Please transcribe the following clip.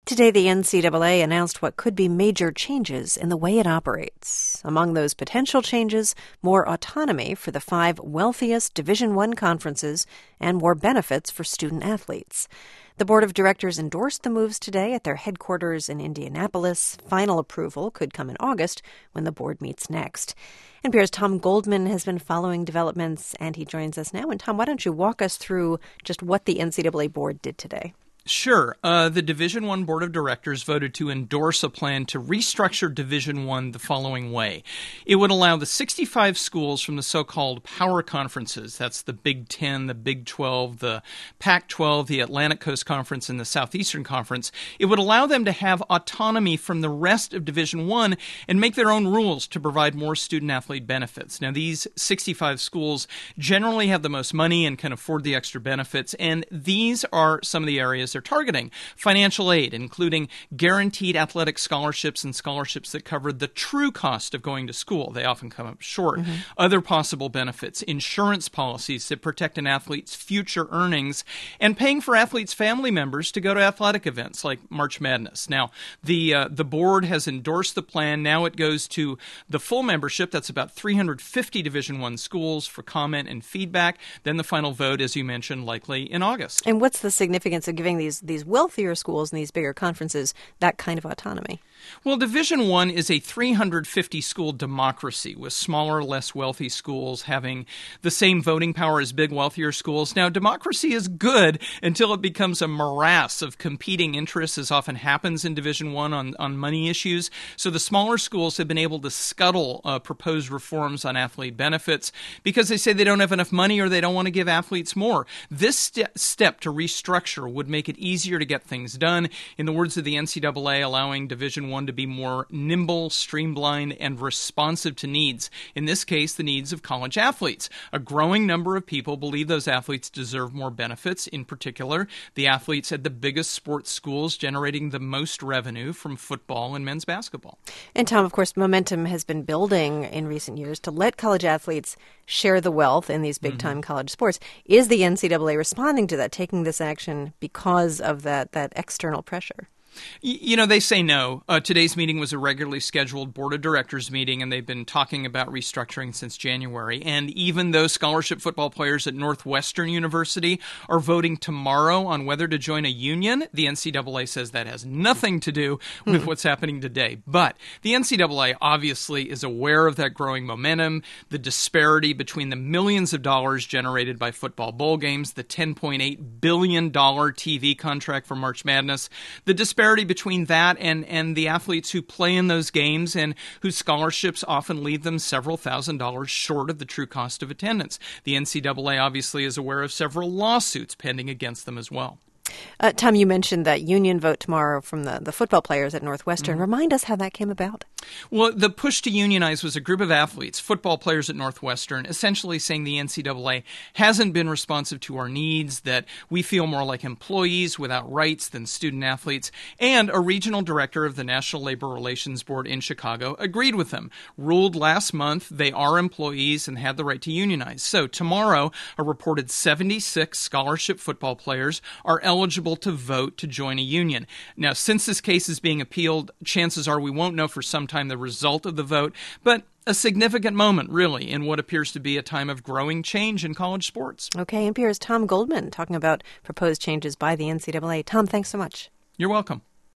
Today, the NCAA announced what could be major changes in the way it operates. Among those potential changes, more autonomy for the 5 wealthiest Division I conferences and more benefits for student athletes. The board of directors endorsed the moves today at their headquarters in Indianapolis. Final approval could come in August when the board meets next. NPR's Tom Goldman has been following developments, and he joins us now. And Tom, why don't you walk us through just what the NCAA board did today? Sure. The Division I Board of Directors voted to endorse a plan to restructure Division I the following way. It would allow the 65 schools from the so-called power conferences, that's the Big Ten, the Big 12, the Pac-12, the Atlantic Coast Conference, and the Southeastern Conference. It would allow them to have autonomy from the rest of Division I and make their own rules to provide more student-athlete benefits. Now, these 65 schools generally have the most money and can afford the extra benefits, and these are some of the areas they're targeting. Financial aid, including guaranteed athletic scholarships and scholarships that cover the true cost of going to school. They often come up short. Other possible benefits, insurance policies that protect an athlete's future earnings, and paying for athletes' family members to go to athletic events like March Madness. Now, the board has endorsed the plan. Now it goes to the full membership. That's about 350 Division I schools for comment and feedback. Then the final vote, as you mentioned, likely in August. And what's the significance of giving these wealthier schools and these bigger conferences that kind of autonomy? Well, Division I is a 350-school democracy with smaller, less wealthy schools having the same voting power as big, wealthier schools. Now, democracy is good until it becomes a morass of competing interests, as often happens in Division I on money issues. So the smaller schools have been able to scuttle proposed reforms on athlete benefits because they say they don't have enough money or they don't want to give athletes more. This step to restructure would make it easier to get things done. In the words of the NCAA, allowing Division I to be more nimble, streamlined, and responsive to needs. In this case, the needs of college athletes. A growing number of people believe those athletes deserve more benefits. In particular, the athletes at the biggest sports schools generating the most revenue from football and men's basketball. And Tom, of course, momentum has been building in recent years to let college athletes share the wealth in these big-time college sports. Is the NCAA responding to that, taking this action because of that external pressure? You know, they say no. Today's meeting was a regularly scheduled board of directors meeting, and they've been talking about restructuring since January. And even though scholarship football players at Northwestern University are voting tomorrow on whether to join a union, the NCAA says that has nothing to do with what's happening today. But the NCAA obviously is aware of that growing momentum, the disparity between the millions of dollars generated by football bowl games, the $10.8 billion TV contract for March Madness, the disparity between that and the athletes who play in those games and whose scholarships often leave them several $1,000s short of the true cost of attendance. The NCAA obviously is aware of several lawsuits pending against them as well. Tom, you mentioned that union vote tomorrow from the football players at Northwestern. Remind us how that came about. Well, the push to unionize was a group of athletes, football players at Northwestern, essentially saying the NCAA hasn't been responsive to our needs, that we feel more like employees without rights than student athletes. And a regional director of the National Labor Relations Board in Chicago agreed with them, ruled last month they are employees and had the right to unionize. So tomorrow, a reported 76 scholarship football players are eligible to vote to join a union. Now, since this case is being appealed, chances are we won't know for some time the result of the vote, but a significant moment, really, in what appears to be a time of growing change in college sports. Okay, NPR's Tom Goldman talking about proposed changes by the NCAA. Tom, thanks so much. You're welcome.